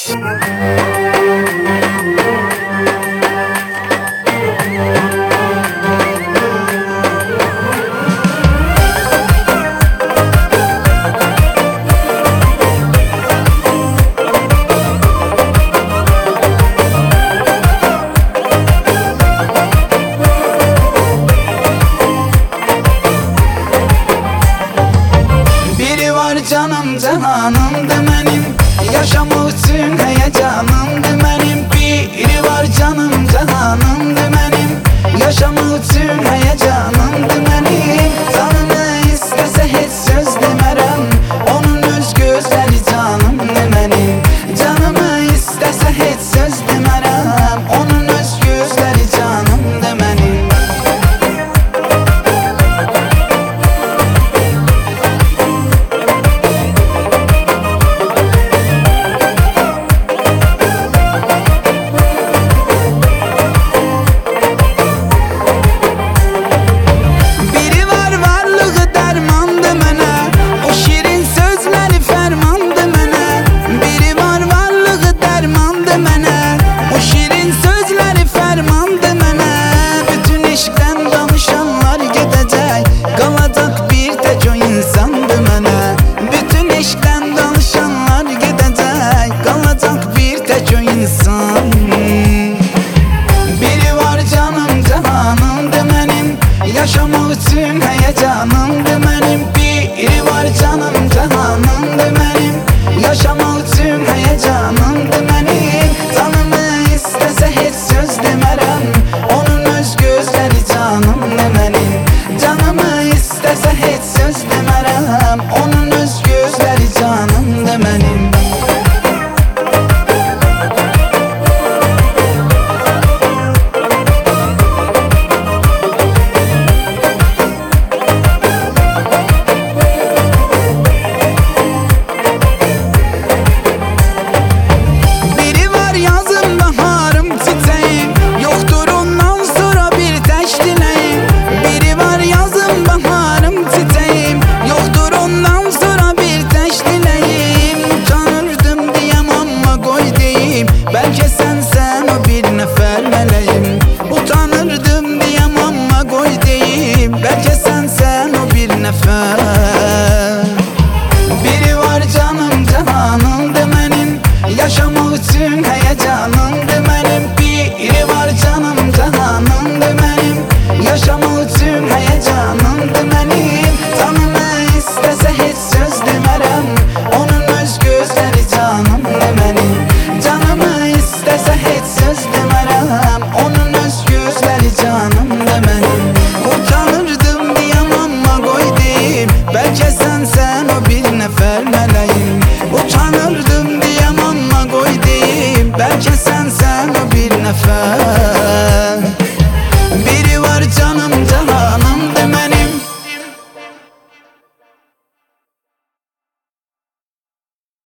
Canım cahanımdır mənim, yaşamaq üçün həyəcanımdır mənim. Biri var canım cahanımdır mənim, yaşamaq üçün həyəcanımdır mənim. Canımı istəsə heç söz demərəm, onun öz gözləri canımdır mənim. Canımı istəsə heç söz demərəm, onun öz gözləri canımdır mənim. Yaşamaq üçün həyəcanımdır mənim. Biri var canım cahanımdır mənim, yaşamaq üçün həyəcanımdır mənim. Canımı istəsə heç söz demərəm, onun öz gözləri canımdır mənim. Canımı istəsə heç söz demərəm, onun öz gözləri canımdır mənim. Bəlkə sənsən o bir nəfər mələyim. Utanırdım deyəm amma qoy deyim, bəlkə sənsən o bir nəfər. Biri var canım cahanımdır mənim, yaşamaq üçün həyəcanımdır mənim. Biri var canım cahanımdır mənim, yaşamaq üçün həyəcanımdır mənim. Canımı istəsə heç söz demərəm, onun öz gözləri canımdır mənim. Canımı istəsə heç söz demərəm, onun öz gözləri canımdır mənim. Utanırdım deyəm amma qoy deyim, bəlkə sənsən o bir nəfər mələyim. Utanırdım deyəm amma qoy deyim, bəlkə sənsən o bir nəfər.